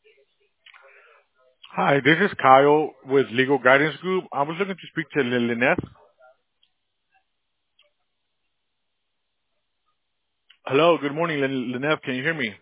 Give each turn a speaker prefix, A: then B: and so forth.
A: Hi, this is Kyle with Legal Guidance Group. I was looking to speak to Lynette. Hello, good morning, Lynette. Can you hear me?